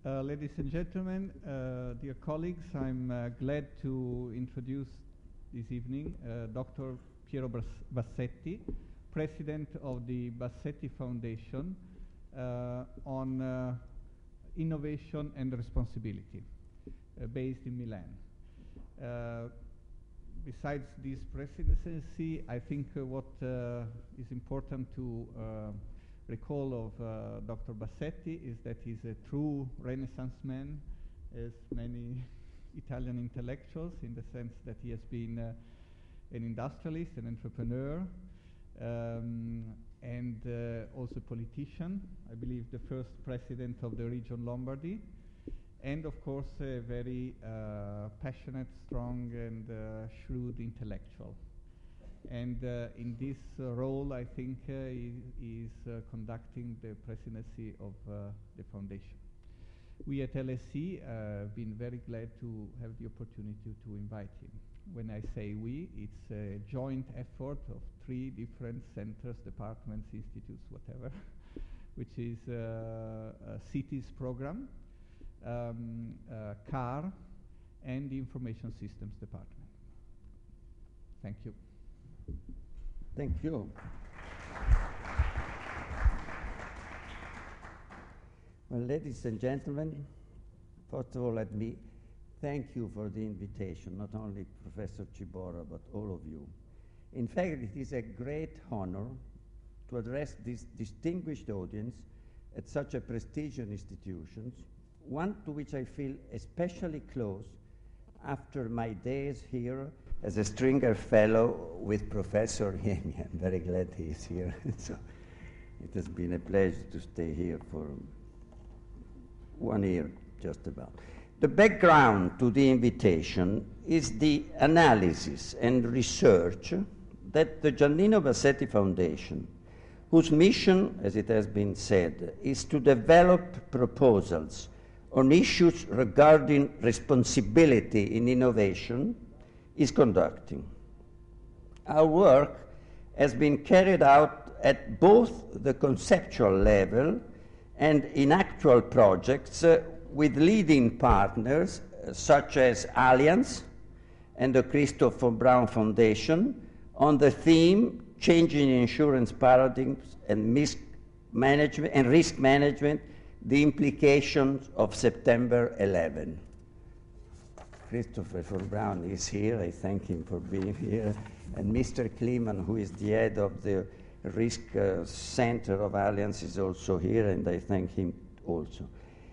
Ladies and gentlemen, dear colleagues, I'm glad to introduce this evening Dr. Piero Bassetti, President of the Bassetti Foundation on Innovation and Responsibility, based in Milan. Besides this presidency, I think what is important to recall of Dr. Bassetti is that he's a true Renaissance man, as many Italian intellectuals, in the sense that he has been an industrialist, an entrepreneur, and also a politician. I believe the first president of the region Lombardy, and of course a very passionate, strong, and shrewd intellectual. And in this role, I think he is conducting the presidency of the foundation. We at LSE have been very glad to have the opportunity to invite him. When I say we, it's a joint effort of 3 different centers, departments, institutes, whatever, which is Cities program, CAR, and the Information Systems Department. Thank you. Thank you. Well, ladies and gentlemen, first of all, let me thank you for the invitation, not only Professor Ciborra, but all of you. In fact, it is a great honor to address this distinguished audience at such a prestigious institution, one to which I feel especially close after my days here as a Stringer Fellow with Professor Hemi. I'm very glad he is here. So it has been a pleasure to stay here for 1 year, just about. The background to the invitation is the analysis and research that the Giannino Bassetti Foundation, whose mission, as it has been said, is to develop proposals on issues regarding responsibility in innovation, is conducting. Our work has been carried out at both the conceptual level and in actual projects with leading partners such as Allianz and the Christoph von Braun Foundation on the theme Changing Insurance Paradigms and Risk Management, the implications of September 11. Christopher von Braun is here. I thank him for being here. And Mr. Kleeman, who is the head of the Risk Center of Allianz, is also here, and I thank him also.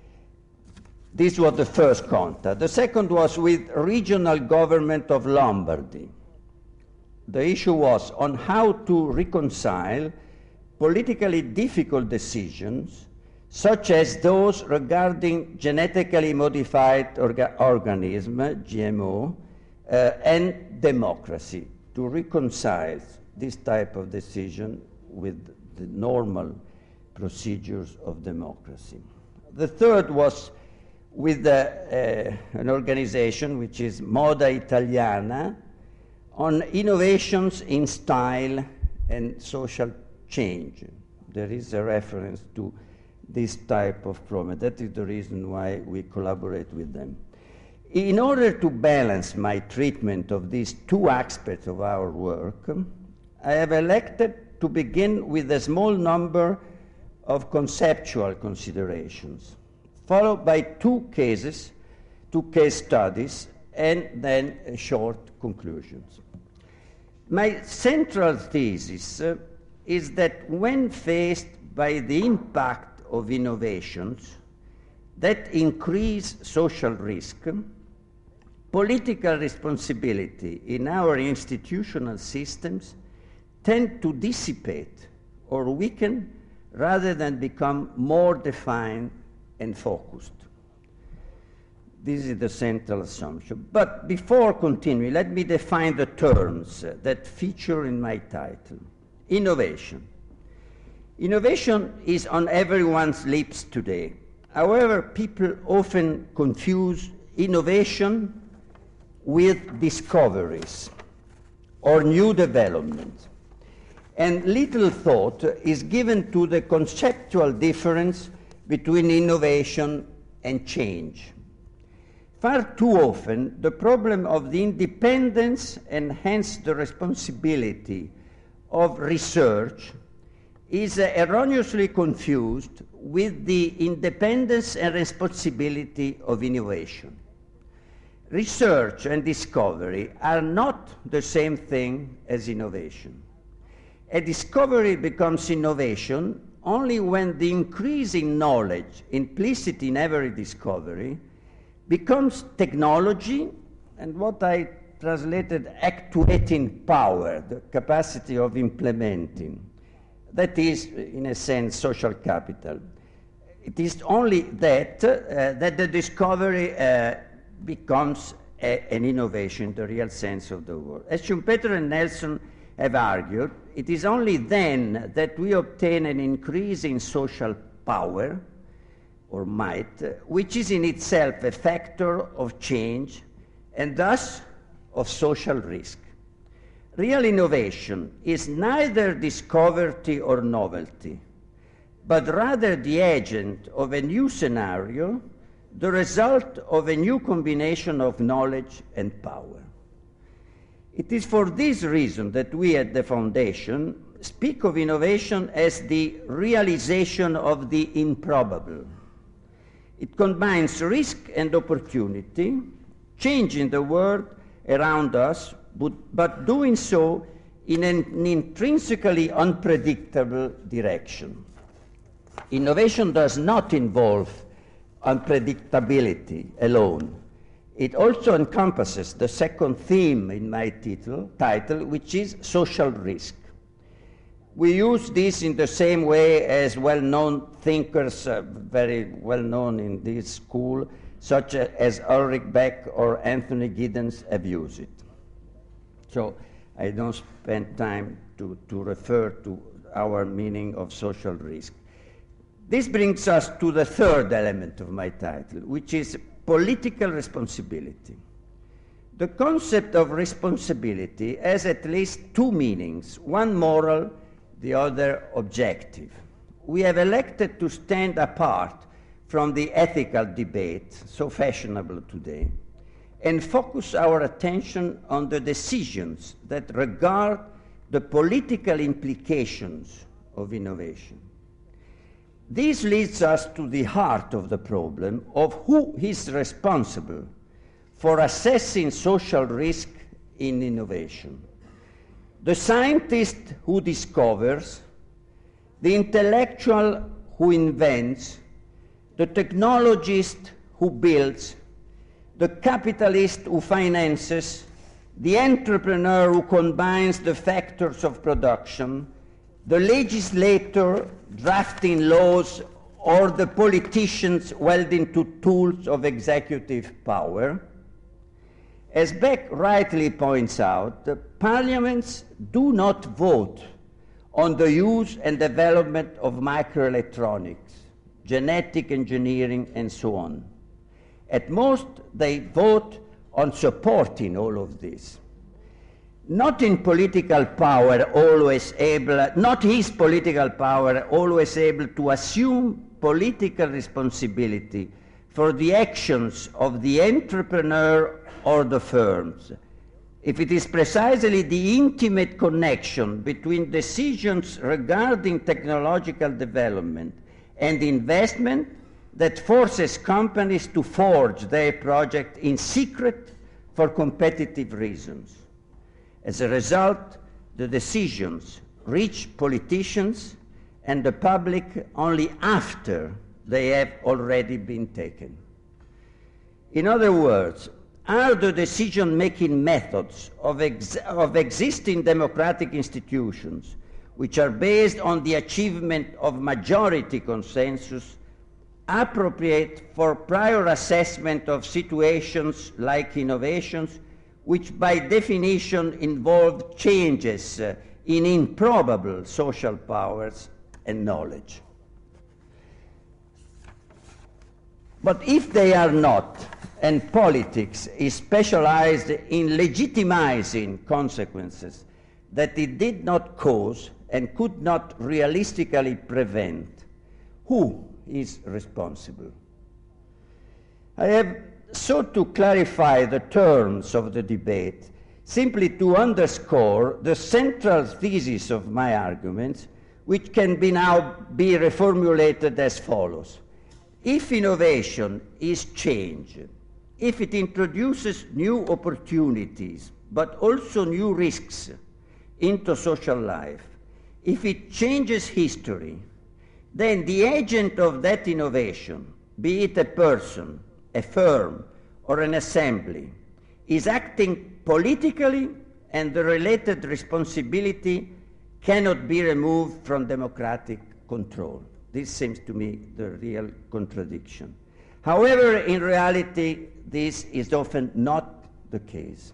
This was the first contact. The second was with regional government of Lombardy. The issue was on how to reconcile politically difficult decisions such as those regarding genetically modified organism, GMO, and democracy, to reconcile this type of decision with the normal procedures of democracy. The third was with an organization which is Moda Italiana on innovations in style and social change. There is a reference to this type of problem. That is the reason why we collaborate with them. In order to balance my treatment of these 2 aspects of our work, I have elected to begin with a small number of conceptual considerations, followed by 2 case studies, and then short conclusions. My central thesis is that when faced by the impact of innovations that increase social risk, political responsibility in our institutional systems tend to dissipate or weaken rather than become more defined and focused. This is the central assumption. But before continuing, let me define the terms that feature in my title. Innovation. Innovation is on everyone's lips today. However, people often confuse innovation with discoveries or new development. And little thought is given to the conceptual difference between innovation and change. Far too often, the problem of the independence and hence the responsibility of research is erroneously confused with the independence and responsibility of innovation. Research and discovery are not the same thing as innovation. A discovery becomes innovation only when the increasing knowledge implicit in every discovery becomes technology and what I translated actuating power, the capacity of implementing. That is, in a sense, social capital. It is only that that the discovery becomes an innovation in the real sense of the word. As Schumpeter and Nelson have argued, it is only then that we obtain an increase in social power or might, which is in itself a factor of change and thus of social risk. Real innovation is neither discovery or novelty, but rather the agent of a new scenario, the result of a new combination of knowledge and power. It is for this reason that we at the Foundation speak of innovation as the realization of the improbable. It combines risk and opportunity, changing the world around us, but doing so in an intrinsically unpredictable direction. Innovation does not involve unpredictability alone. It also encompasses the second theme in my title, which is social risk. We use this in the same way as well-known thinkers, very well-known in this school, such as Ulrich Beck or Anthony Giddens have used it. So I don't spend time to refer to our meaning of social risk. This brings us to the third element of my title, which is political responsibility. The concept of responsibility has at least two meanings, one moral, the other objective. We have elected to stand apart from the ethical debate, so fashionable today, and focus our attention on the decisions that regard the political implications of innovation. This leads us to the heart of the problem of who is responsible for assessing social risk in innovation. The scientist who discovers, the intellectual who invents, the technologist who builds, the capitalist who finances, the entrepreneur who combines the factors of production, the legislator drafting laws, or the politicians welding to tools of executive power. As Beck rightly points out, the parliaments do not vote on the use and development of microelectronics, genetic engineering, and so on. At most, they vote on supporting all of this. Not his political power always able to assume political responsibility for the actions of the entrepreneur or the firms. If it is precisely the intimate connection between decisions regarding technological development and investment that forces companies to forge their project in secret for competitive reasons. As a result, the decisions reach politicians and the public only after they have already been taken. In other words, are the decision-making methods of existing democratic institutions, which are based on the achievement of majority consensus, appropriate for prior assessment of situations like innovations, which by definition involve changes in improbable social powers and knowledge? But if they are not, and politics is specialized in legitimizing consequences that it did not cause and could not realistically prevent, who is responsible? I have sought to clarify the terms of the debate simply to underscore the central thesis of my arguments, which can now be reformulated as follows. If innovation is change, if it introduces new opportunities, but also new risks into social life, if it changes history, then the agent of that innovation, be it a person, a firm, or an assembly, is acting politically, and the related responsibility cannot be removed from democratic control. This seems to me the real contradiction. However, in reality, this is often not the case.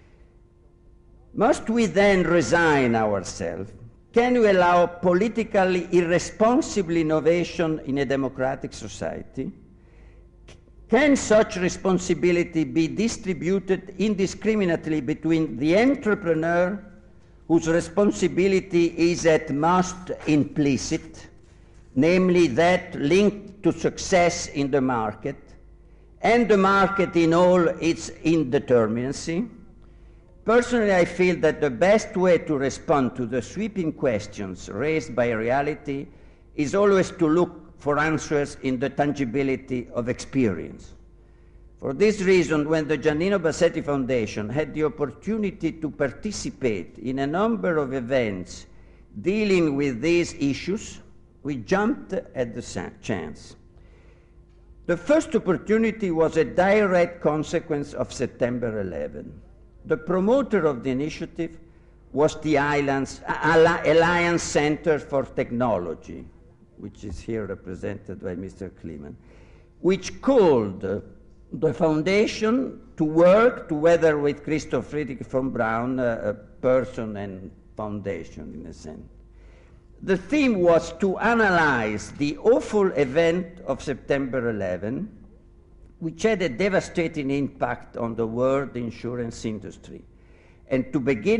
Must we then resign ourselves? Can we allow politically irresponsible innovation in a democratic society? Can such responsibility be distributed indiscriminately between the entrepreneur, whose responsibility is at most implicit, namely that linked to success in the market, and the market in all its indeterminacy? Personally, I feel that the best way to respond to the sweeping questions raised by reality is always to look for answers in the tangibility of experience. For this reason, when the Giannino Bassetti Foundation had the opportunity to participate in a number of events dealing with these issues, we jumped at the chance. The first opportunity was a direct consequence of September 11. The promoter of the initiative was the Alliance Center for Technology, which is here represented by Mr. Kleeman, which called the foundation to work together with Christoph Friedrich von Braun, a person and foundation in a sense. The theme was to analyze the awful event of September 11, which had a devastating impact on the world insurance industry, and to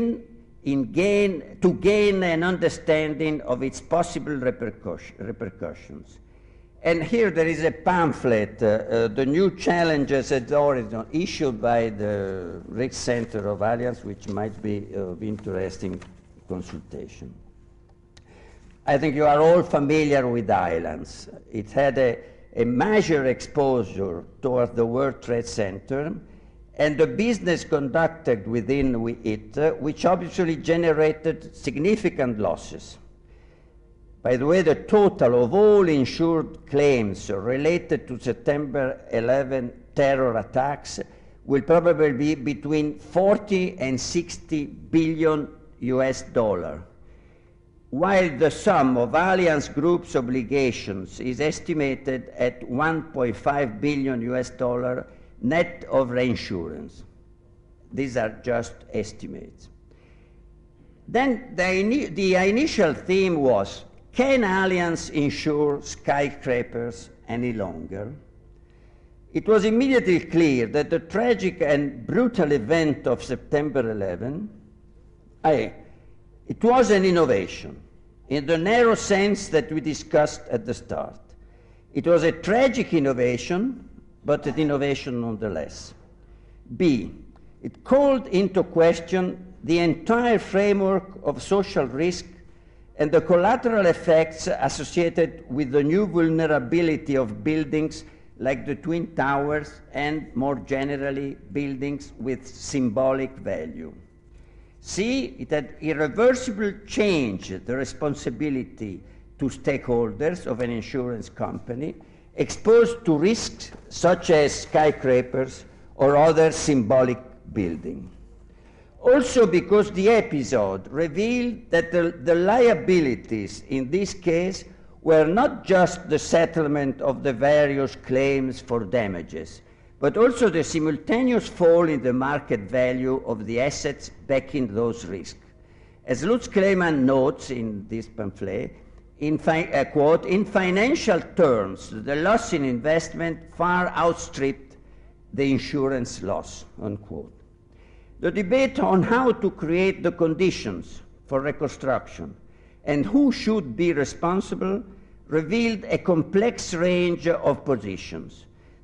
gain an understanding of its possible repercussions. And here there is a pamphlet, The New Challenges at Horizon, issued by the Rick Center of Allianz, which might be of interesting consultation. I think you are all familiar with Allianz. It had a major exposure towards the World Trade Center, and the business conducted within it, which obviously generated significant losses. By the way, the total of all insured claims related to September 11 terror attacks will probably be between 40 and 60 billion US dollars, while the sum of Allianz Group's obligations is estimated at 1.5 billion US dollars net of reinsurance. These are just estimates. Then the initial theme was, can Allianz insure skyscrapers any longer? It was immediately clear that the tragic and brutal event of September 11, it was an innovation in the narrow sense that we discussed at the start. It was a tragic innovation, but an innovation nonetheless. B, it called into question the entire framework of social risk and the collateral effects associated with the new vulnerability of buildings like the Twin Towers and, more generally, buildings with symbolic value. C, it had irreversibly changed the responsibility to stakeholders of an insurance company exposed to risks such as skyscrapers or other symbolic building. Also because the episode revealed that the liabilities in this case were not just the settlement of the various claims for damages, but also the simultaneous fall in the market value of the assets backing those risks. As Lutz Kleeman notes in this pamphlet, quote, in financial terms, the loss in investment far outstripped the insurance loss, unquote. The debate on how to create the conditions for reconstruction and who should be responsible revealed a complex range of positions.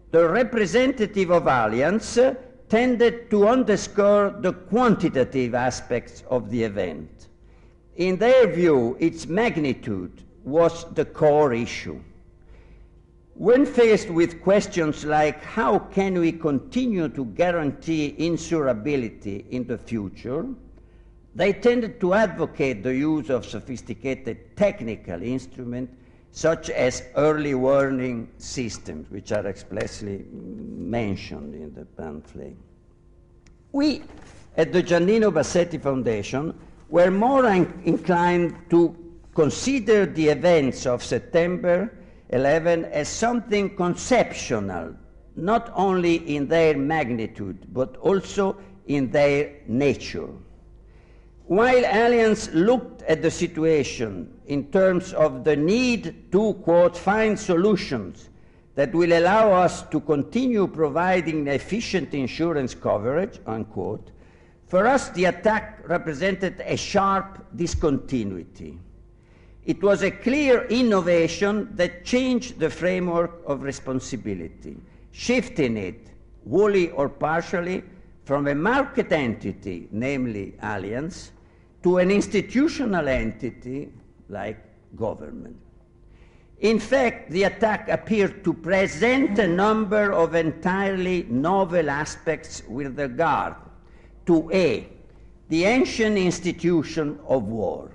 the representative of Allianz tended to underscore the quantitative aspects of the event. In their view, its magnitude was the core issue. When faced with questions like how can we continue to guarantee insurability in the future, they tended to advocate the use of sophisticated technical instruments such as early warning systems, which are expressly mentioned in the pamphlet. We, at the Giannino Bassetti Foundation, were more inclined to consider the events of September 11 as something conceptual, not only in their magnitude, but also in their nature. While Allianz looked at the situation in terms of the need to, quote, find solutions that will allow us to continue providing efficient insurance coverage, unquote, for us the attack represented a sharp discontinuity. It was a clear innovation that changed the framework of responsibility, shifting it, wholly or partially, from a market entity, namely Allianz, to an institutional entity like government. In fact, the attack appeared to present a number of entirely novel aspects with regard to A, the ancient institution of war.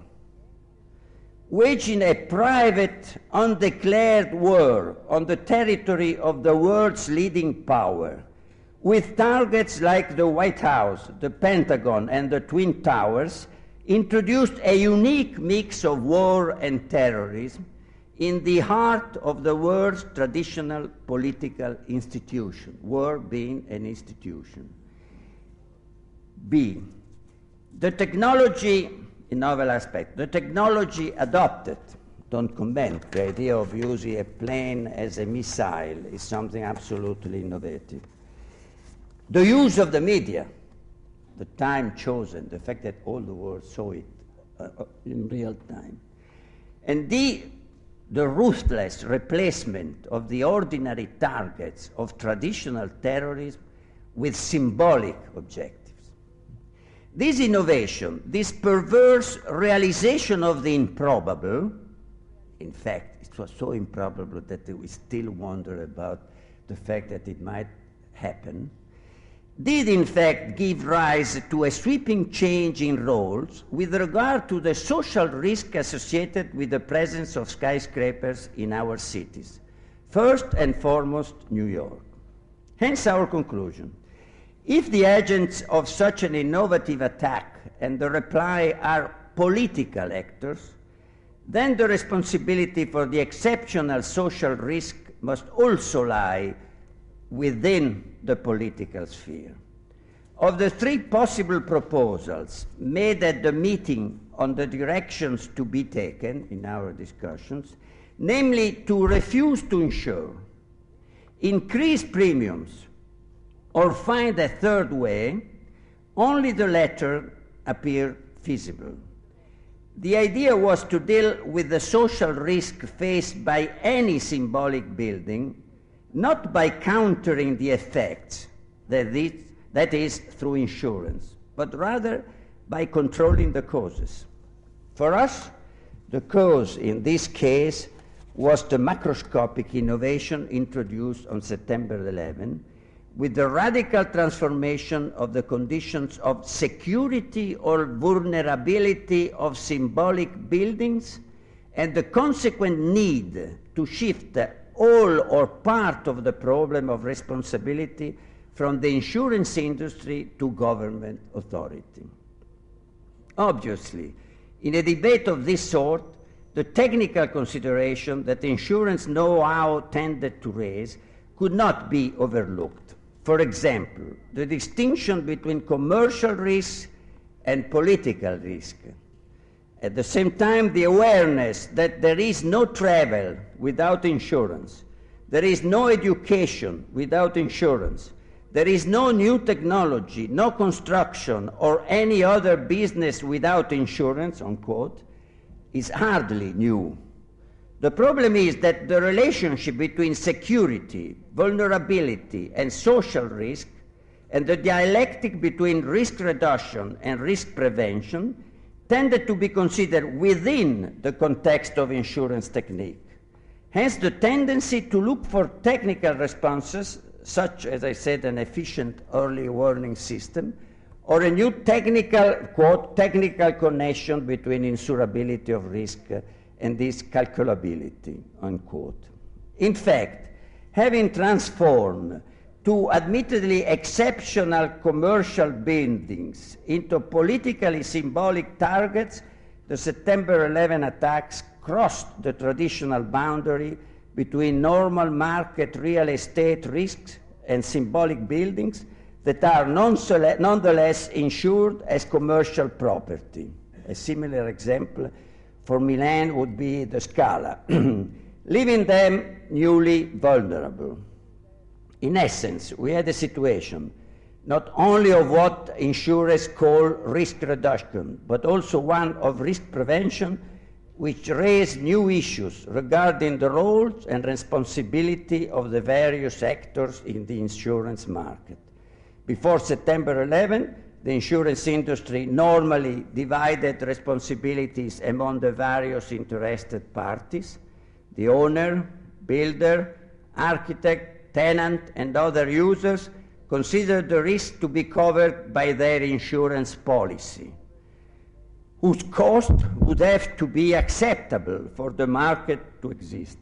Waging a private, undeclared war on the territory of the world's leading power, with targets like the White House, the Pentagon, and the Twin Towers, introduced a unique mix of war and terrorism in the heart of the world's traditional political institution, war being an institution. B, the technology, a novel aspect, the technology adopted, don't comment, the idea of using a plane as a missile is something absolutely innovative. The use of the media, the time chosen, the fact that all the world saw it in real time. And the ruthless replacement of the ordinary targets of traditional terrorism with symbolic objectives. This innovation, this perverse realization of the improbable, in fact, it was so improbable that we still wonder about the fact that it might happen, did in fact give rise to a sweeping change in roles with regard to the social risk associated with the presence of skyscrapers in our cities, first and foremost New York. Hence our conclusion. If the agents of such an innovative attack and the reply are political actors, then the responsibility for the exceptional social risk must also lie within the political sphere. Of the three possible proposals made at the meeting on the directions to be taken in our discussions, namely to refuse to insure, increase premiums, or find a third way, only the latter appeared feasible. The idea was to deal with the social risk faced by any symbolic building, not by countering the effects, that is through insurance, but rather by controlling the causes. For us, the cause in this case was the macroscopic innovation introduced on September 11, with the radical transformation of the conditions of security or vulnerability of symbolic buildings and the consequent need to shift all or part of the problem of responsibility from the insurance industry to government authority. Obviously, in a debate of this sort, the technical consideration that insurance know-how tended to raise could not be overlooked. For example, the distinction between commercial risk and political risk. At the same time, the awareness that there is no travel without insurance, there is no education without insurance, there is no new technology, no construction, or any other business without insurance, unquote, is hardly new. The problem is that the relationship between security, vulnerability, and social risk, and the dialectic between risk reduction and risk prevention, tended to be considered within the context of insurance technique. Hence, the tendency to look for technical responses, such as I said, an efficient early warning system, or a new technical, quote, technical connection between insurability of risk and this calculability, unquote. In fact, having transformed two admittedly exceptional commercial buildings into politically symbolic targets, the September 11 attacks crossed the traditional boundary between normal market real estate risks and symbolic buildings that are nonetheless insured as commercial property. A similar example for Milan would be the Scala, leaving them newly vulnerable. In essence, we had a situation not only of what insurers call risk reduction, but also one of risk prevention, which raised new issues regarding the roles and responsibility of the various actors in the insurance market. Before September 11, the insurance industry normally divided responsibilities among the various interested parties: the owner, builder, architect, tenant, and other users considered the risk to be covered by their insurance policy, whose cost would have to be acceptable for the market to exist.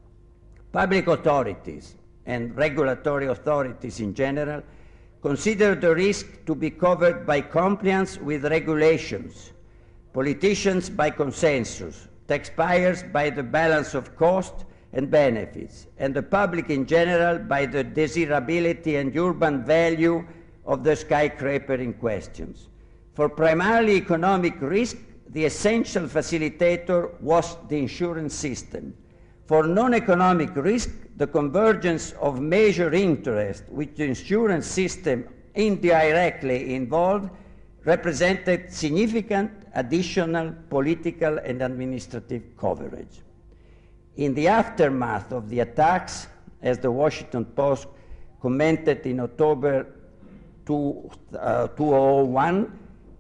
Public authorities and regulatory authorities in general consider the risk to be covered by compliance with regulations, politicians by consensus, taxpayers by the balance of cost and benefits, and the public in general by the desirability and urban value of the skyscraper in questions. For primarily economic risk, the essential facilitator was the insurance system. For non-economic risk, the convergence of major interest which the insurance system indirectly involved represented significant additional political and administrative coverage. In the aftermath of the attacks, as the Washington Post commented in October 2001,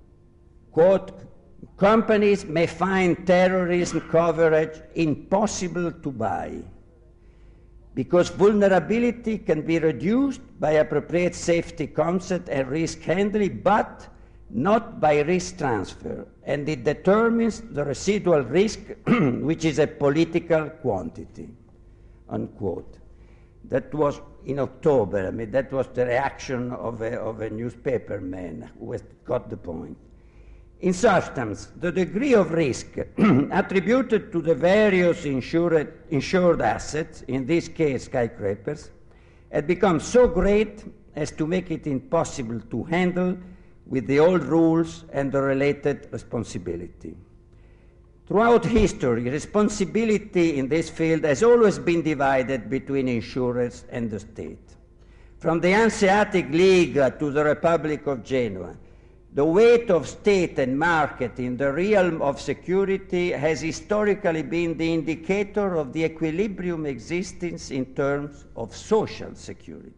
quote, "Companies may find terrorism coverage impossible to buy because vulnerability can be reduced by appropriate safety concept and risk handling, but not by risk transfer, and it determines the residual risk, which is a political quantity," unquote. That was in October. I mean, that was the reaction of a newspaper man who got the point. In substance, the degree of risk attributed to the various insured assets, in this case skyscrapers, had become so great as to make it impossible to handle with the old rules and the related responsibility. Throughout history, responsibility in this field has always been divided between insurers and the state. From the Hanseatic League to the Republic of Genoa, the weight of state and market in the realm of security has historically been the indicator of the equilibrium existence in terms of social security.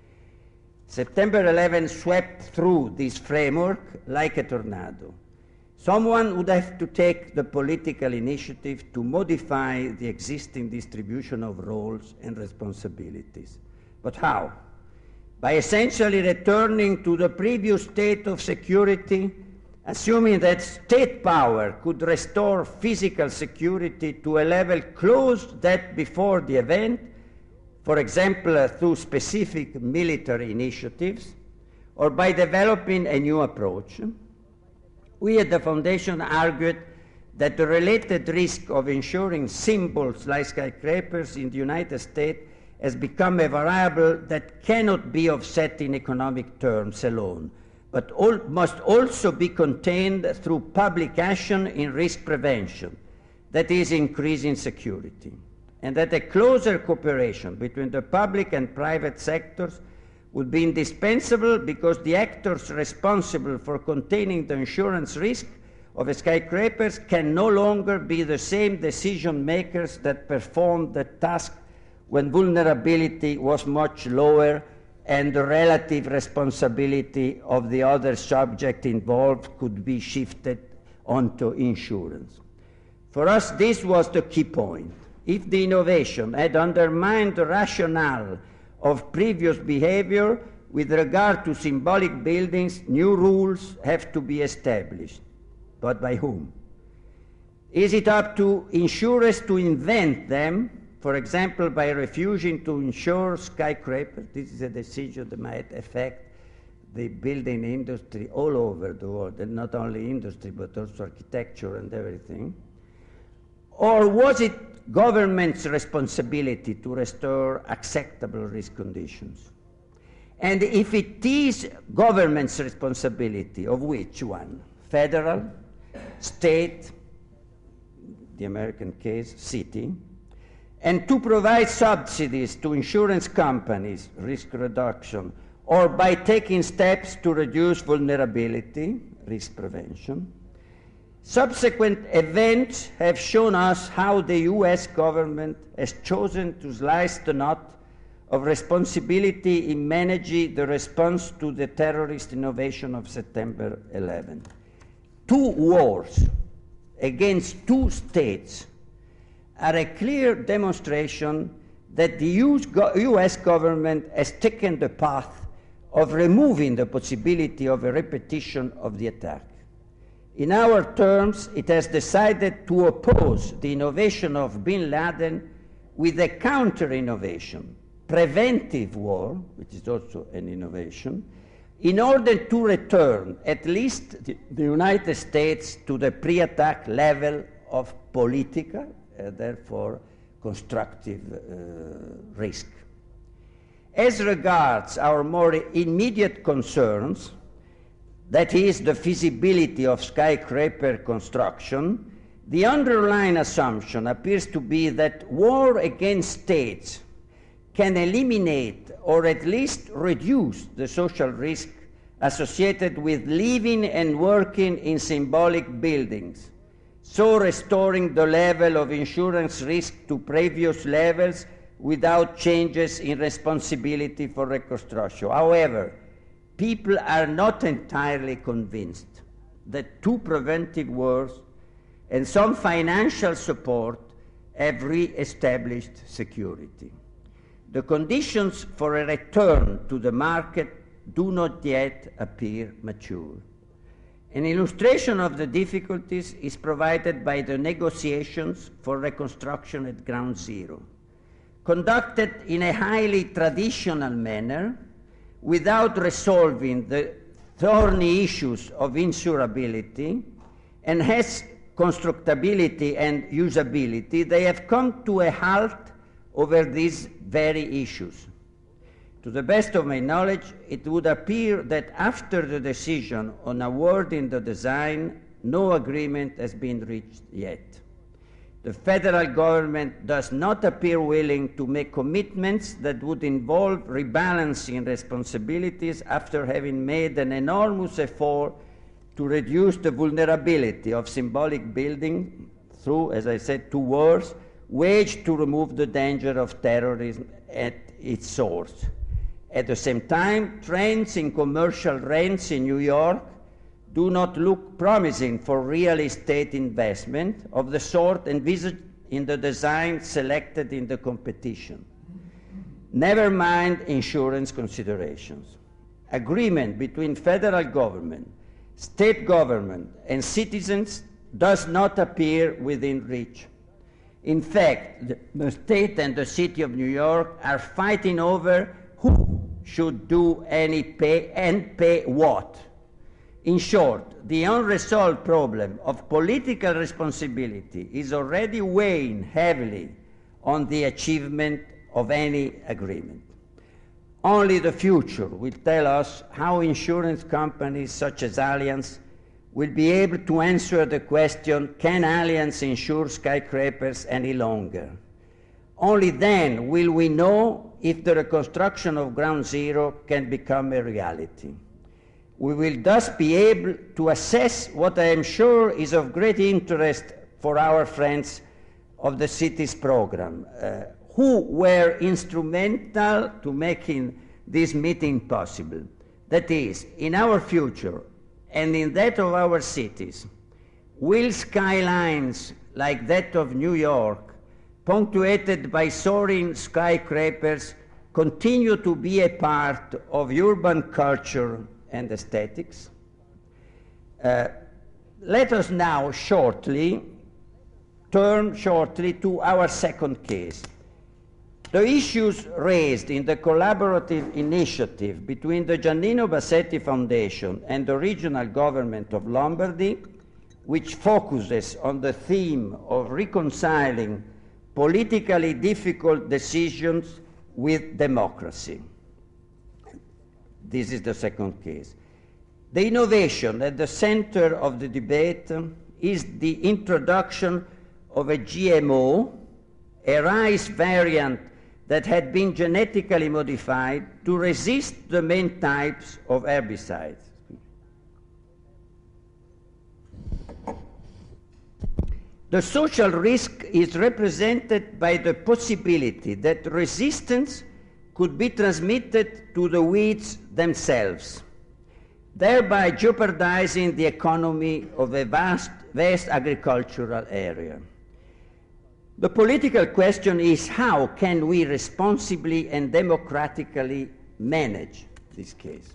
September 11 swept through this framework like a tornado. Someone would have to take the political initiative to modify the existing distribution of roles and responsibilities. But how? By essentially returning to the previous state of security, assuming that state power could restore physical security to a level close to that before the event, for example, through specific military initiatives, or by developing a new approach. We at the Foundation argued that the related risk of insuring symbols like skyscrapers in the United States has become a variable that cannot be offset in economic terms alone, but must also be contained through public action in risk prevention, that is, increasing security, and that a closer cooperation between the public and private sectors would be indispensable because the actors responsible for containing the insurance risk of skyscrapers can no longer be the same decision makers that performed the task when vulnerability was much lower and the relative responsibility of the other subject involved could be shifted onto insurance. For us, this was the key point. If the innovation had undermined the rationale of previous behavior with regard to symbolic buildings, new rules have to be established. But by whom? Is it up to insurers to invent them, for example, by refusing to insure skyscrapers? This is a decision that might affect the building industry all over the world, and not only industry, but also architecture and everything. Or was it government's responsibility to restore acceptable risk conditions? And if it is government's responsibility, of which one? Federal, state, the American case, city, and to provide subsidies to insurance companies, risk reduction, or by taking steps to reduce vulnerability, risk prevention. Subsequent events have shown us how the US government has chosen to slice the knot of responsibility in managing the response to the terrorist innovation of September 11. Two wars against two states are a clear demonstration that the US government has taken the path of removing the possibility of a repetition of the attack. In our terms, it has decided to oppose the innovation of bin Laden with a counter-innovation, preventive war, which is also an innovation, in order to return at least the United States to the pre-attack level of political, therefore constructive risk. As regards our more immediate concerns, that is the feasibility of skyscraper construction, the underlying assumption appears to be that war against states can eliminate or at least reduce the social risk associated with living and working in symbolic buildings, so restoring the level of insurance risk to previous levels without changes in responsibility for reconstruction. However, people are not entirely convinced that two preventive wars and some financial support have re-established security. The conditions for a return to the market do not yet appear mature. An illustration of the difficulties is provided by the negotiations for reconstruction at Ground Zero, conducted in a highly traditional manner without resolving the thorny issues of insurability and hence constructability and usability. They have come to a halt over these very issues. To the best of my knowledge, it would appear that after the decision on awarding the design, no agreement has been reached yet. The federal government does not appear willing to make commitments that would involve rebalancing responsibilities after having made an enormous effort to reduce the vulnerability of symbolic building through, as I said, two wars waged to remove the danger of terrorism at its source. At the same time, trends in commercial rents in New York do not look promising for real estate investment of the sort envisaged in the design selected in the competition. Never mind insurance considerations. Agreement between federal government, state government, and citizens does not appear within reach. In fact, the state and the city of New York are fighting over who should do any pay and pay what. In short, the unresolved problem of political responsibility is already weighing heavily on the achievement of any agreement. Only the future will tell us how insurance companies such as Allianz will be able to answer the question, can Allianz insure skyscrapers any longer? Only then will we know if the reconstruction of Ground Zero can become a reality. We will thus be able to assess what I am sure is of great interest for our friends of the cities program, who were instrumental to making this meeting possible. That is, in our future and in that of our cities, will skylines like that of New York, punctuated by soaring skyscrapers, continue to be a part of urban culture and aesthetics? Let us now turn shortly to our second case. The issues raised in the collaborative initiative between the Giannino Bassetti Foundation and the regional government of Lombardy, which focuses on the theme of reconciling politically difficult decisions with democracy. This is the second case. The innovation at the center of the debate is the introduction of a GMO, a rice variant that had been genetically modified to resist the main types of herbicides. The social risk is represented by the possibility that resistance could be transmitted to the weeds themselves, thereby jeopardizing the economy of a vast agricultural area. The political question is, how can we responsibly and democratically manage this case,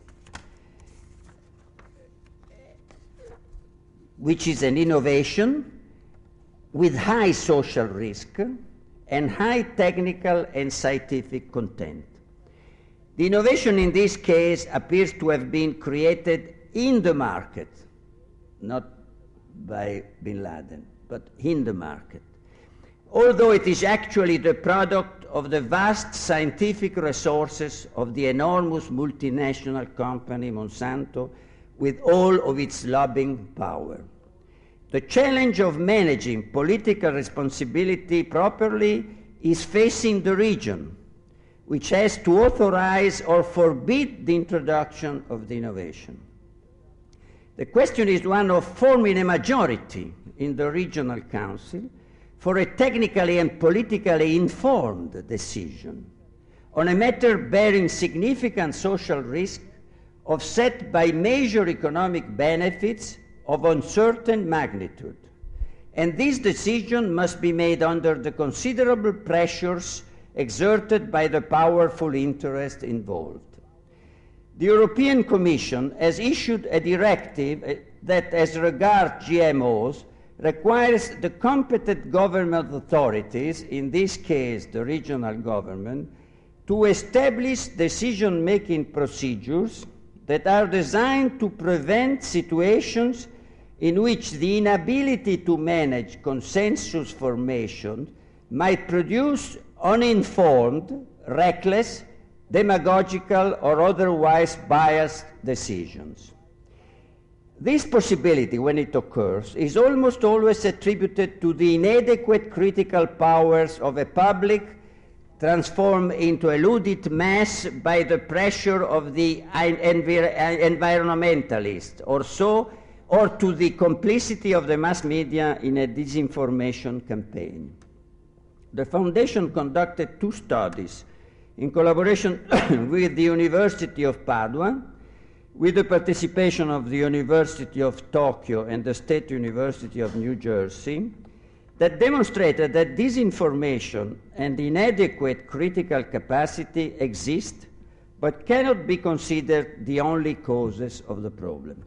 which is an innovation with high social risk and high technical and scientific content. The innovation in this case appears to have been created in the market, not by bin Laden, but in the market, although it is actually the product of the vast scientific resources of the enormous multinational company Monsanto, with all of its lobbying power. The challenge of managing political responsibility properly is facing the region, which has to authorize or forbid the introduction of the innovation. The question is one of forming a majority in the regional council for a technically and politically informed decision on a matter bearing significant social risk offset by major economic benefits of uncertain magnitude. And this decision must be made under the considerable pressures exerted by the powerful interests involved. The European Commission has issued a directive that, as regards GMOs, requires the competent government authorities, in this case the regional government, to establish decision-making procedures that are designed to prevent situations in which the inability to manage consensus formation might produce uninformed, reckless, demagogical, or otherwise biased decisions. This possibility, when it occurs, is almost always attributed to the inadequate critical powers of a public transformed into eluded mass by the pressure of the environmentalists or to the complicity of the mass media in a disinformation campaign. The Foundation conducted 2 studies in collaboration with the University of Padua, with the participation of the University of Tokyo and the State University of New Jersey, that demonstrated that disinformation and inadequate critical capacity exist, but cannot be considered the only causes of the problem.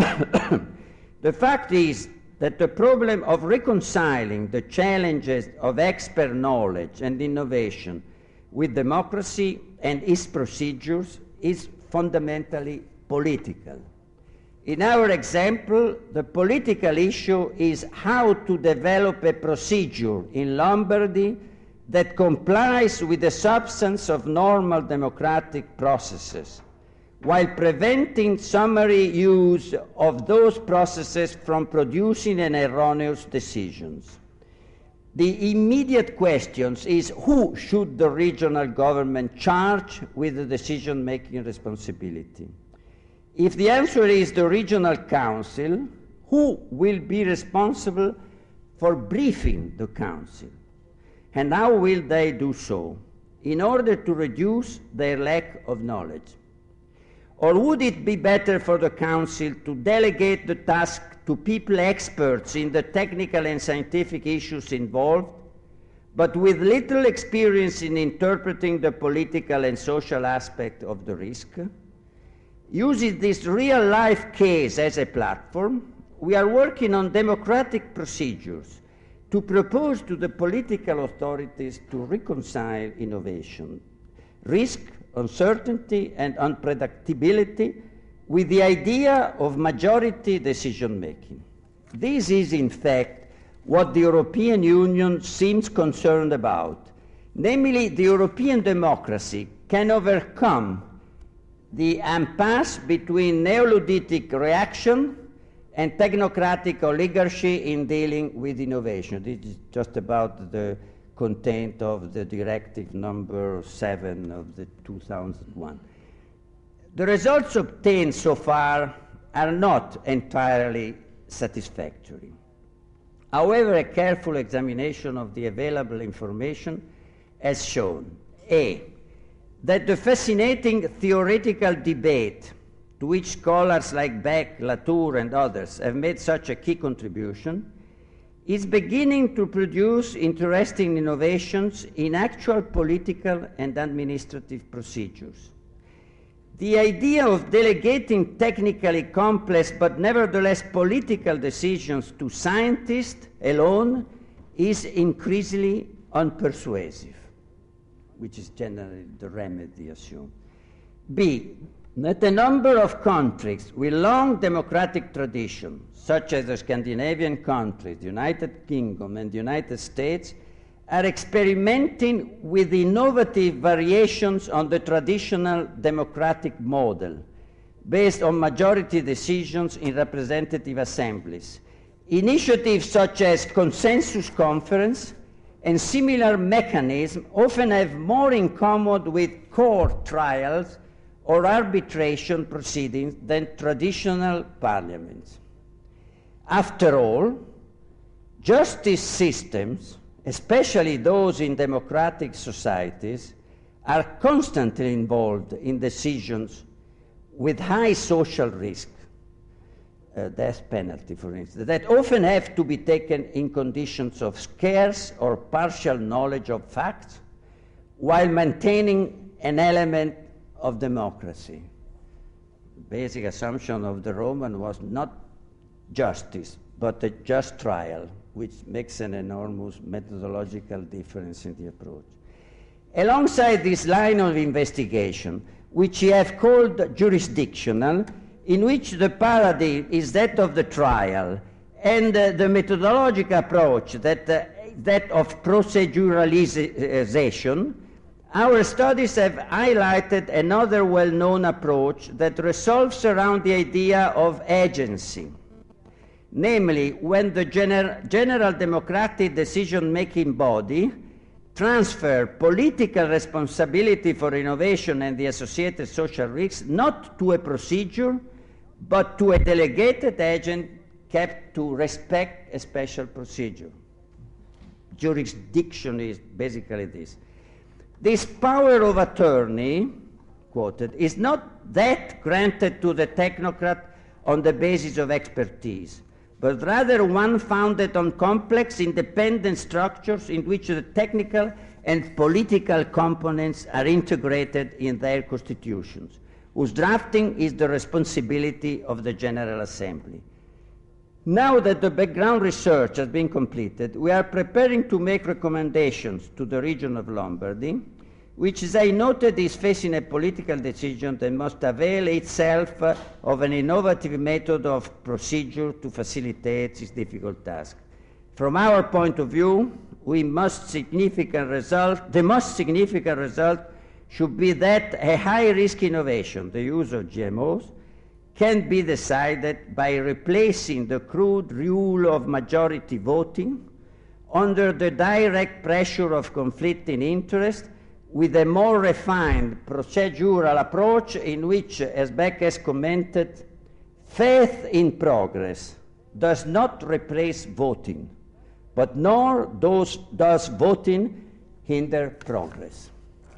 The fact is that the problem of reconciling the challenges of expert knowledge and innovation with democracy and its procedures is fundamentally political. In our example, the political issue is how to develop a procedure in Lombardy that complies with the substance of normal democratic processes, while preventing summary use of those processes from producing an erroneous decisions. The immediate question is, who should the regional government charge with the decision-making responsibility? If the answer is the regional council, who will be responsible for briefing the council? And how will they do so in order to reduce their lack of knowledge? Or would it be better for the council to delegate the task to people experts in the technical and scientific issues involved, but with little experience in interpreting the political and social aspect of the risk? Using this real-life case as a platform, we are working on democratic procedures to propose to the political authorities to reconcile innovation, risk, uncertainty, and unpredictability with the idea of majority decision-making. This is, in fact, what the European Union seems concerned about. Namely, the European democracy can overcome the impasse between Neolithic reaction and technocratic oligarchy in dealing with innovation. This is just about the content of the directive number 7 of the 2001. The results obtained so far are not entirely satisfactory. However, a careful examination of the available information has shown, A, that the fascinating theoretical debate to which scholars like Beck, Latour, and others have made such a key contribution is beginning to produce interesting innovations in actual political and administrative procedures. The idea of delegating technically complex but nevertheless political decisions to scientists alone is increasingly unpersuasive, which is generally the remedy assumed. B, that a number of countries with long democratic tradition, such as the Scandinavian countries, the United Kingdom, and the United States, are experimenting with innovative variations on the traditional democratic model based on majority decisions in representative assemblies. Initiatives such as consensus conference and similar mechanisms often have more in common with court trials or arbitration proceedings than traditional parliaments. After all, justice systems, especially those in democratic societies, are constantly involved in decisions with high social risk, death penalty, for instance, that often have to be taken in conditions of scarce or partial knowledge of facts, while maintaining an element of democracy. The basic assumption of the Roman was not justice, but a just trial, which makes an enormous methodological difference in the approach. Alongside this line of investigation, which we have called jurisdictional, in which the paradigm is that of the trial, and the methodological approach that of proceduralization, our studies have highlighted another well-known approach that resolves around the idea of agency. Namely, when the general democratic decision-making body transfer political responsibility for innovation and the associated social risks not to a procedure, but to a delegated agent kept to respect a special procedure. Jurisdiction is basically this. This power of attorney, quoted, is not that granted to the technocrat on the basis of expertise, but rather one founded on complex, independent structures in which the technical and political components are integrated in their constitutions, whose drafting is the responsibility of the General Assembly. Now that the background research has been completed, we are preparing to make recommendations to the region of Lombardy, which, as I noted, is facing a political decision that must avail itself of an innovative method of procedure to facilitate its difficult task. From our point of view, the most significant result should be that a high-risk innovation, the use of GMOs, can be decided by replacing the crude rule of majority voting under the direct pressure of conflicting interests with a more refined procedural approach in which, as Beck has commented, faith in progress does not replace voting, but nor does voting hinder progress.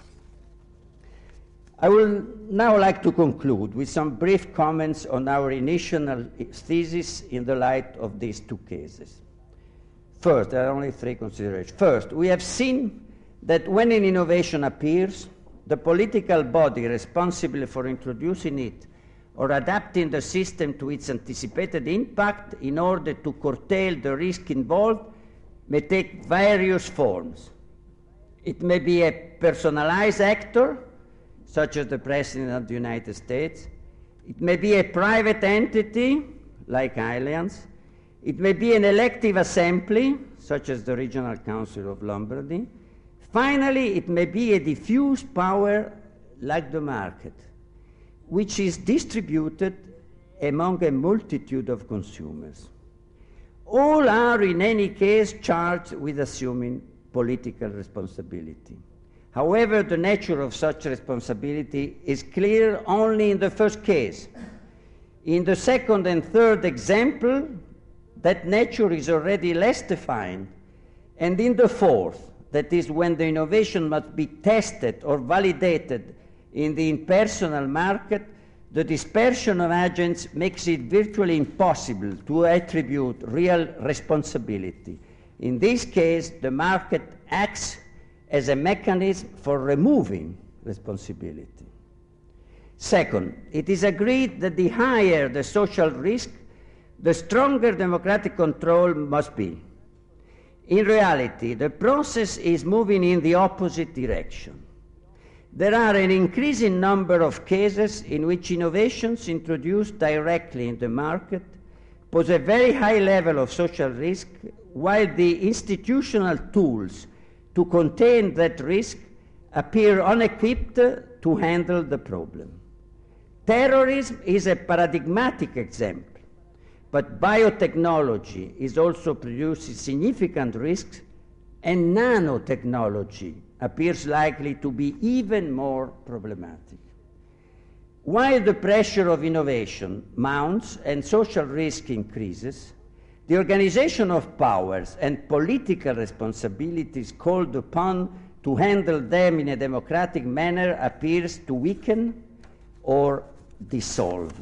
I will now like to conclude with some brief comments on our initial thesis in the light of these two cases. First, there are only three considerations. First, we have seen that when an innovation appears, the political body responsible for introducing it or adapting the system to its anticipated impact in order to curtail the risk involved may take various forms. It may be a personalized actor, such as the President of the United States. It may be a private entity, like Allianz. It may be an elective assembly, such as the Regional Council of Lombardy. Finally, it may be a diffuse power, like the market, which is distributed among a multitude of consumers. All are, in any case, charged with assuming political responsibility. However, the nature of such responsibility is clear only in the first case. In the second and third example, that nature is already less defined. And in the fourth, that is when the innovation must be tested or validated in the impersonal market, the dispersion of agents makes it virtually impossible to attribute real responsibility. In this case, the market acts as a mechanism for removing responsibility. Second, it is agreed that the higher the social risk, the stronger democratic control must be. In reality, the process is moving in the opposite direction. There are an increasing number of cases in which innovations introduced directly in the market pose a very high level of social risk, while the institutional tools to contain that risk appear unequipped to handle the problem. Terrorism is a paradigmatic example, but biotechnology is also producing significant risks, and nanotechnology appears likely to be even more problematic. While the pressure of innovation mounts and social risk increases, the organization of powers and political responsibilities called upon to handle them in a democratic manner appears to weaken or dissolve.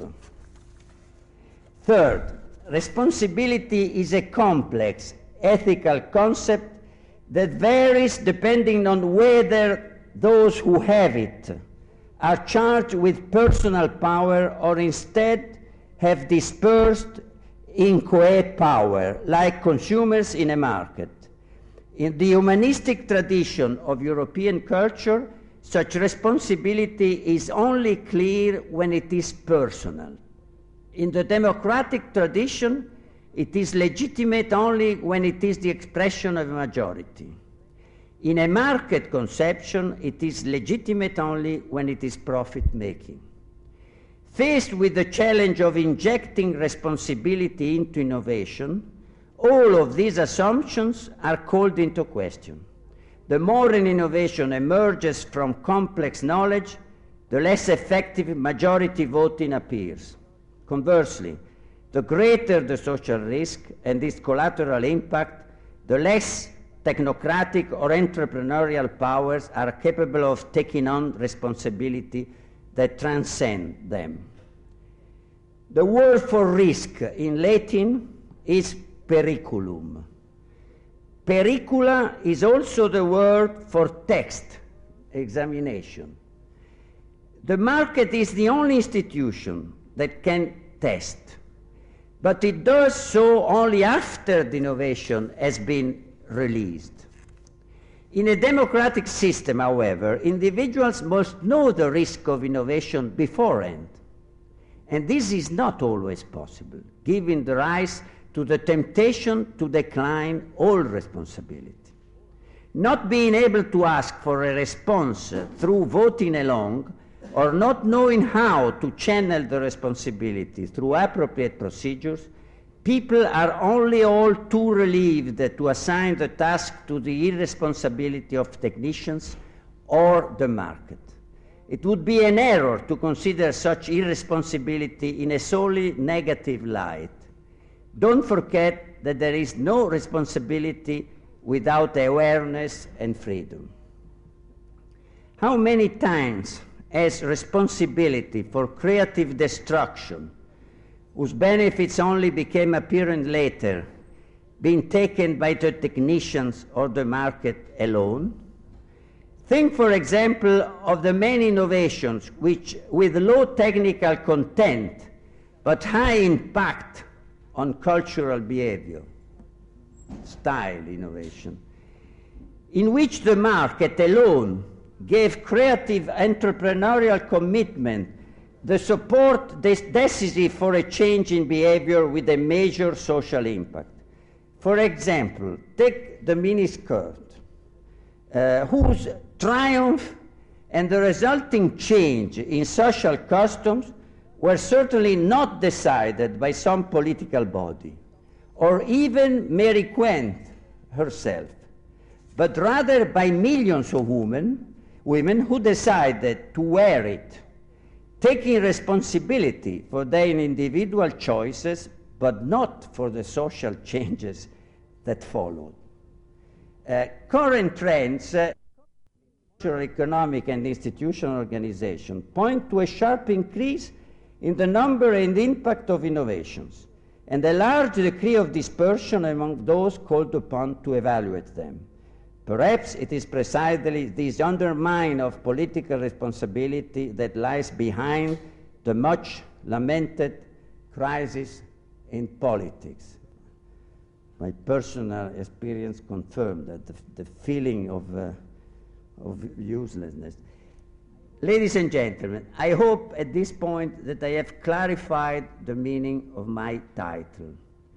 Third, responsibility is a complex ethical concept that varies depending on whether those who have it are charged with personal power or instead have dispersed inchoate power, like consumers in a market. In the humanistic tradition of European culture, such responsibility is only clear when it is personal. In the democratic tradition, it is legitimate only when it is the expression of a majority. In a market conception, it is legitimate only when it is profit-making. Faced with the challenge of injecting responsibility into innovation, all of these assumptions are called into question. The more an innovation emerges from complex knowledge, the less effective majority voting appears. Conversely, the greater the social risk and its collateral impact, the less technocratic or entrepreneurial powers are capable of taking on responsibility that transcend them. The word for risk in Latin is periculum. Pericula is also the word for text, examination. The market is the only institution that can test, but it does so only after the innovation has been released. In a democratic system, however, individuals must know the risk of innovation beforehand. And this is not always possible, giving the rise to the temptation to decline all responsibility. Not being able to ask for a response through voting along, or not knowing how to channel the responsibility through appropriate procedures, people are only all too relieved to assign the task to the irresponsibility of technicians or the market. It would be an error to consider such irresponsibility in a solely negative light. Don't forget that there is no responsibility without awareness and freedom. How many times has responsibility for creative destruction, whose benefits only became apparent later, been taken by the technicians or the market alone? Think, for example, of the many innovations which, with low technical content, but high impact on cultural behavior, style innovation, in which the market alone gave creative entrepreneurial commitment the support decisive for a change in behavior with a major social impact. For example, take the miniskirt, whose triumph and the resulting change in social customs were certainly not decided by some political body, or even Mary Quant herself, but rather by millions of women who decided to wear it, taking responsibility for their individual choices, but not for the social changes that followed. Current trends, economic and institutional organization, point to a sharp increase in the number and impact of innovations, and a large degree of dispersion among those called upon to evaluate them. Perhaps it is precisely this undermining of political responsibility that lies behind the much lamented crisis in politics. My personal experience confirmed that the feeling of uselessness. Ladies and gentlemen, I hope at this point that I have clarified the meaning of my title.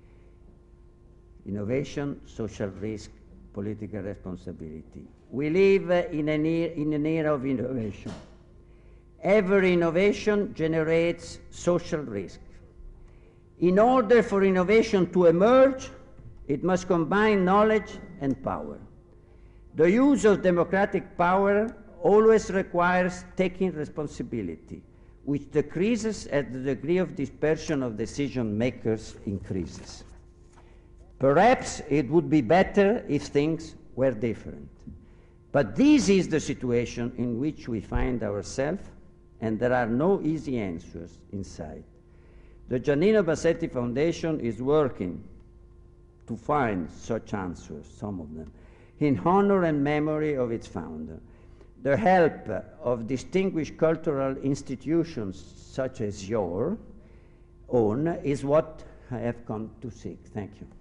Innovation, social risk, political responsibility. We live in an era of innovation. Every innovation generates social risk. In order for innovation to emerge, it must combine knowledge and power. The use of democratic power always requires taking responsibility, which decreases as the degree of dispersion of decision makers increases. Perhaps it would be better if things were different. But this is the situation in which we find ourselves, and there are no easy answers in sight. The Giannino Bassetti Foundation is working to find such answers, some of them, in honor and memory of its founder. The help of distinguished cultural institutions such as your own is what I have come to seek. Thank you.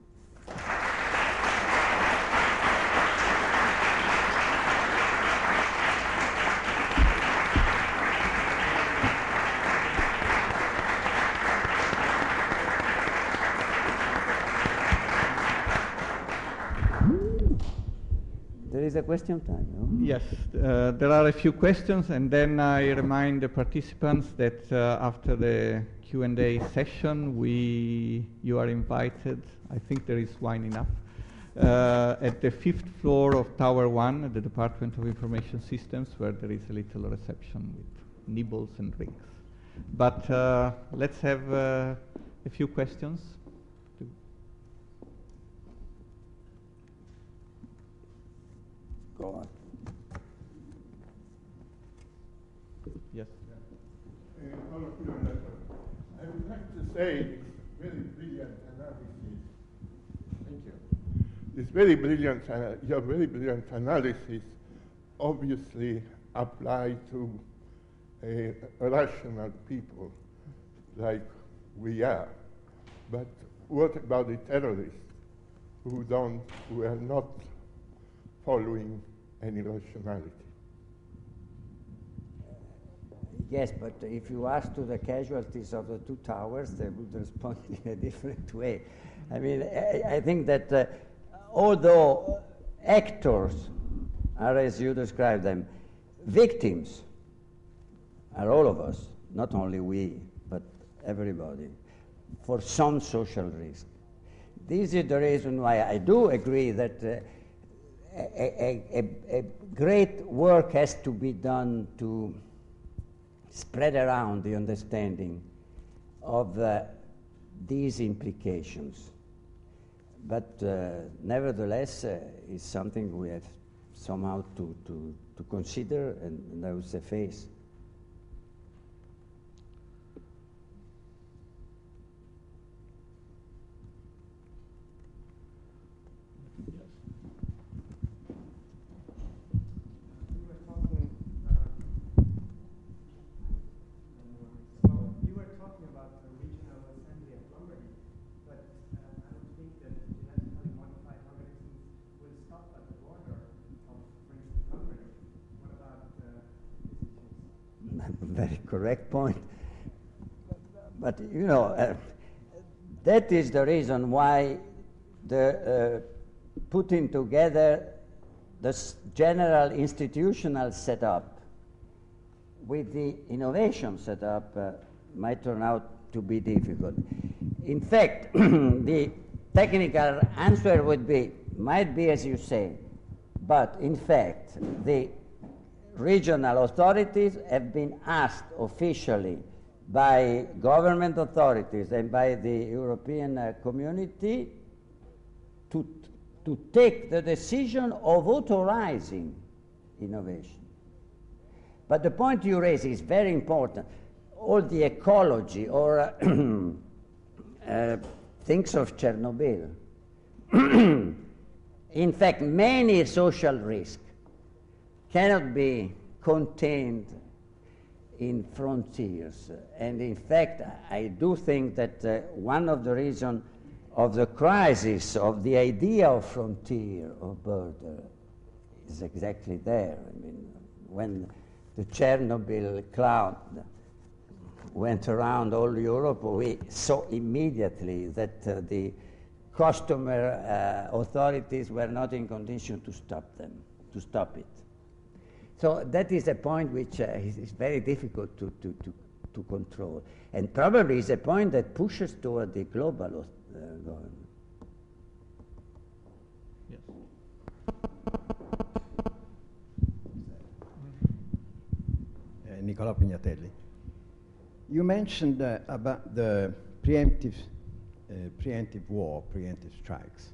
There is a question time, no? Yes, there are a few questions, and then I remind the participants that after the Q&A session, you are invited, I think there is wine enough, at the 5th floor of Tower 1 at the Department of Information Systems, where there is a little reception with nibbles and drinks. But let's have a few questions. Go on. Yes. I would like to say it's very brilliant analysis. Thank you. This very brilliant, your very brilliant analysis obviously apply to rational people like we are. But what about the terrorists who are not following any rationality? Yes, but if you ask to the casualties of the two towers, they would respond in a different way. I mean, I think that although actors are, as you describe them, victims are all of us, not only we, but everybody, for some social risk. This is the reason why I do agree that a great work has to be done to spread around the understanding of these implications. But nevertheless, it's something we have somehow to consider and I would say face. Very correct point. But you know, that is the reason why the putting together this general institutional setup with the innovation setup might turn out to be difficult. In fact, the technical answer would be, might be as you say, but in fact, the regional authorities have been asked officially by government authorities and by the European community to take the decision of authorizing innovation. But the point you raise is very important. All the ecology or things of Chernobyl. In fact, many social risks cannot be contained in frontiers. And in fact, I do think that one of the reasons of the crisis of the idea of frontier or border is exactly there. I mean, when the Chernobyl cloud went around all Europe, we saw immediately that the customer authorities were not in condition to stop it. So that is a point which is very difficult to control, and probably is a point that pushes toward the global government. Yes. Nicola Pignatelli. You mentioned about the preemptive war, preemptive strikes.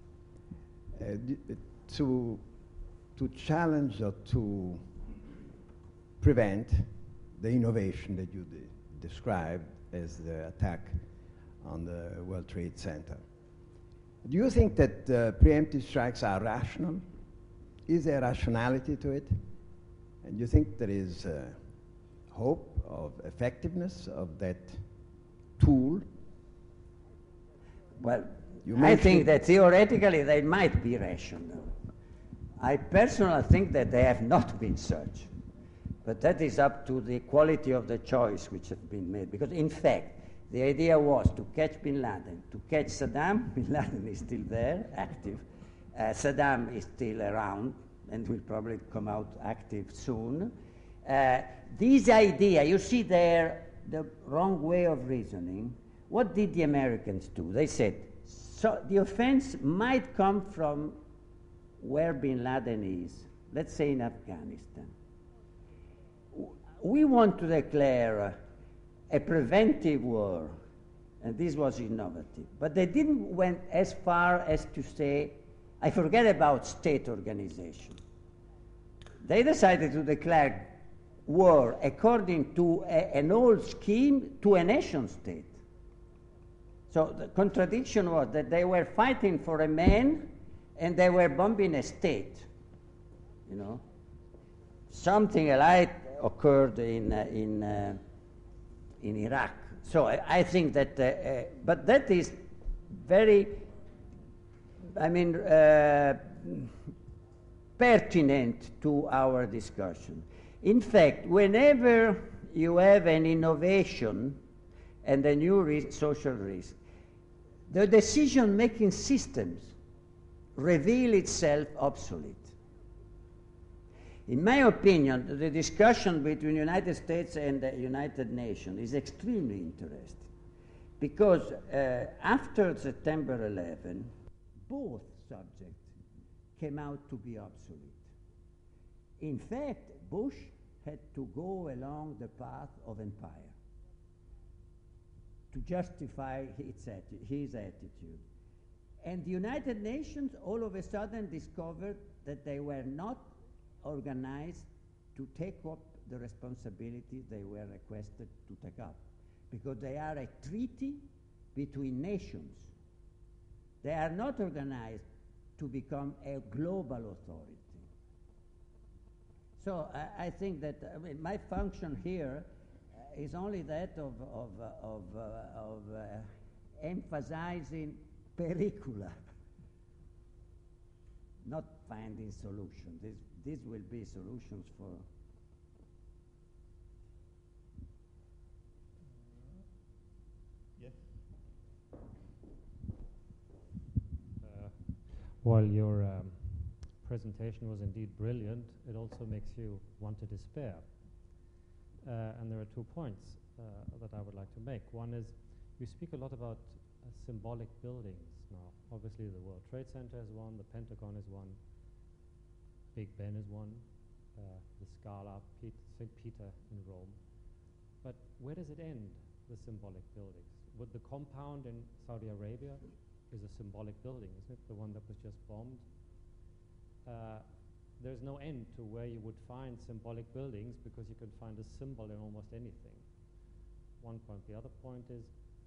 To challenge or to prevent the innovation that you described as the attack on the World Trade Center. Do you think that preemptive strikes are rational? Is there rationality to it? And do you think there is hope of effectiveness of that tool? Well, I think that theoretically they might be rational. I personally think that they have not been such. But that is up to the quality of the choice which has been made. Because in fact, the idea was to catch Bin Laden, to catch Saddam. Bin Laden is still there, active. Saddam is still around and will probably come out active soon. This idea, you see there the wrong way of reasoning. What did the Americans do? They said, so the offense might come from where Bin Laden is, let's say in Afghanistan. We want to declare a preventive war, and this was innovative. But they didn't went as far as to say, I forget about state organization. They decided to declare war according to an old scheme to a nation state. So the contradiction was that they were fighting for a man and they were bombing a state, you know. Something like occurred in Iraq. So I think that, but that is very, pertinent to our discussion. In fact, whenever you have an innovation and a new social risk, the decision-making systems reveal itself obsolete. In my opinion, the discussion between the United States and the United Nations is extremely interesting because after September 11, both subjects came out to be obsolete. In fact, Bush had to go along the path of empire to justify his attitude. And the United Nations all of a sudden discovered that they were not organized to take up the responsibilities they were requested to take up, because they are a treaty between nations. They are not organized to become a global authority. So I think that my function here is only that of emphasizing pericula, not finding solutions. These will be solutions for. Yes. While your presentation was indeed brilliant, it also makes you want to despair. And there are 2 points that I would like to make. One is, you speak a lot about symbolic buildings now. Obviously, the World Trade Center is one, the Pentagon is one, Big Ben is one, the Scala, St. Peter in Rome. But where does it end, the symbolic buildings? Would the compound in Saudi Arabia is a symbolic building, isn't it? The one that was just bombed. There's no end to where you would find symbolic buildings, because you can find a symbol in almost anything. One point. The other point is,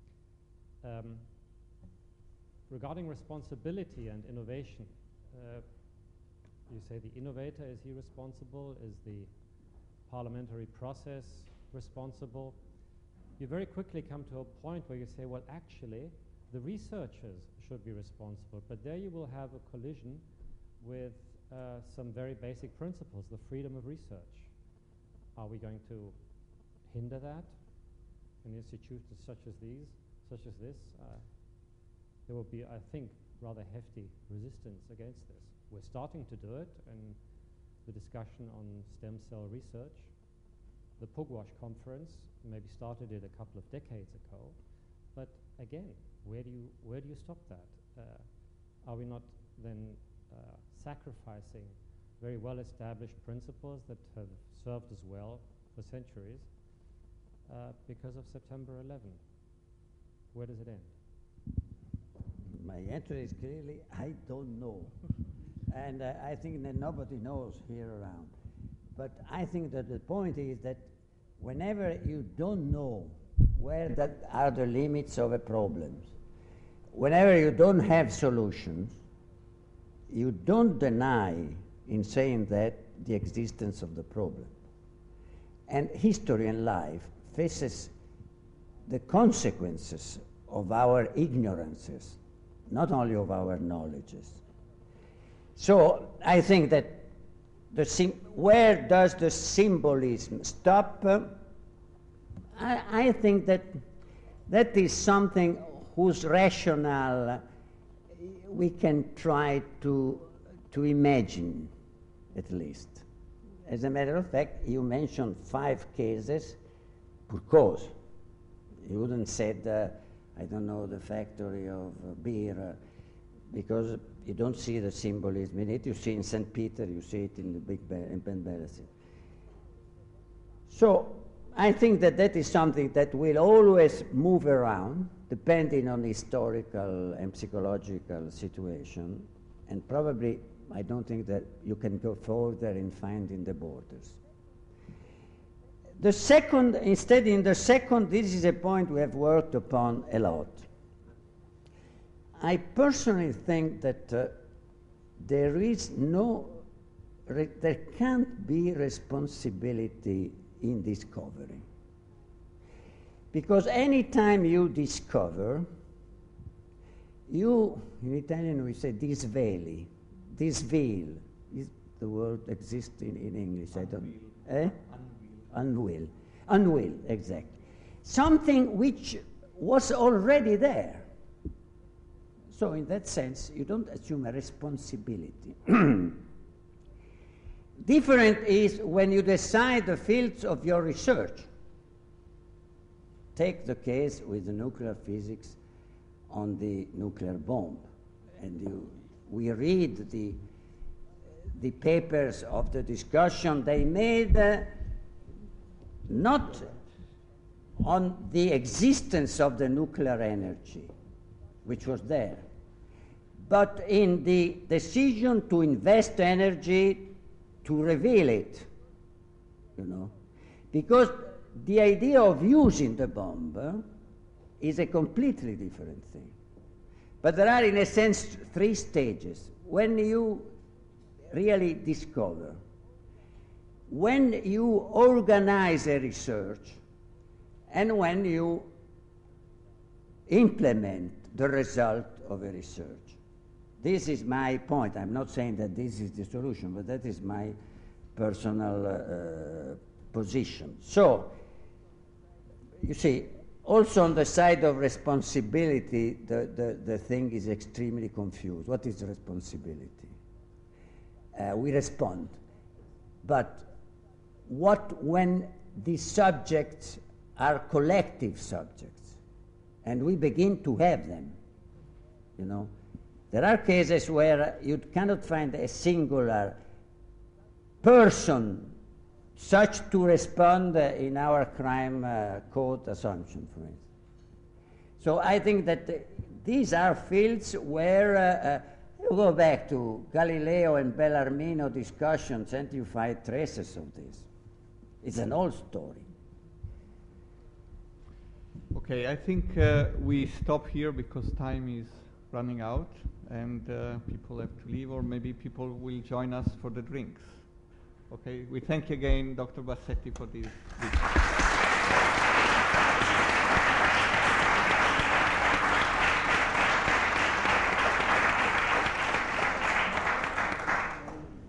regarding responsibility and innovation, you say the innovator, is he responsible? Is the parliamentary process responsible? You very quickly come to a point where you say, well, actually, the researchers should be responsible, but there you will have a collision with some very basic principles, the freedom of research. Are we going to hinder that in institutions such as this? There will be, I think, rather hefty resistance against this. We're starting to do it in the discussion on stem cell research. The Pugwash conference maybe started it a couple of decades ago, but again, where do you stop that? Are we not then sacrificing very well-established principles that have served us well for centuries because of September 11? Where does it end? My answer is clearly, I don't know. And I think that nobody knows here around. But I think that the point is that whenever you don't know where are the limits of a problem, whenever you don't have solutions, you don't deny in saying that the existence of the problem. And history and life faces the consequences of our ignorances, not only of our knowledges. So I think that where does the symbolism stop? I think that that is something whose rationale we can try to imagine, at least. As a matter of fact, you mentioned 5 cases per cause. You wouldn't said, I don't know, the factory of beer, because you don't see the symbolism in it. You see in St. Peter, you see it in the Big Ben, in Ben Balasin. So I think that that is something that will always move around, depending on historical and psychological situation, and probably I don't think that you can go further in finding the borders. The second, instead in the second, this is a point we have worked upon a lot. I personally think that there can't be responsibility in discovery. Because any time you discover, in Italian we say disveli, disveil, is the word exists in English, I don't know. Unveil, exactly. Something which was already there. So in that sense, you don't assume a responsibility. Different is when you decide the fields of your research. Take the case with the nuclear physics on the nuclear bomb. And we read the the papers of the discussion, they made not on the existence of the nuclear energy, which was there, but in the decision to invest energy to reveal it, you know. Because the idea of using the bomb is a completely different thing. But there are, in a sense, three stages. When you really discover, when you organize a research, and when you implement the result of a research. This is my point. I'm not saying that this is the solution, but that is my personal position. So, you see, also on the side of responsibility, the thing is extremely confused. What is responsibility? We respond. But what when the subjects are collective subjects, and we begin to have them, you know? There are cases where you cannot find a singular person such to respond in our crime code assumption, for instance. So I think that these are fields where you go back to Galileo and Bellarmino discussions and you find traces of this. It's an old story. Okay, I think we stop here because time is running out and people have to leave, or maybe people will join us for the drinks. Okay, we thank you again, Dr. Bassetti, for this.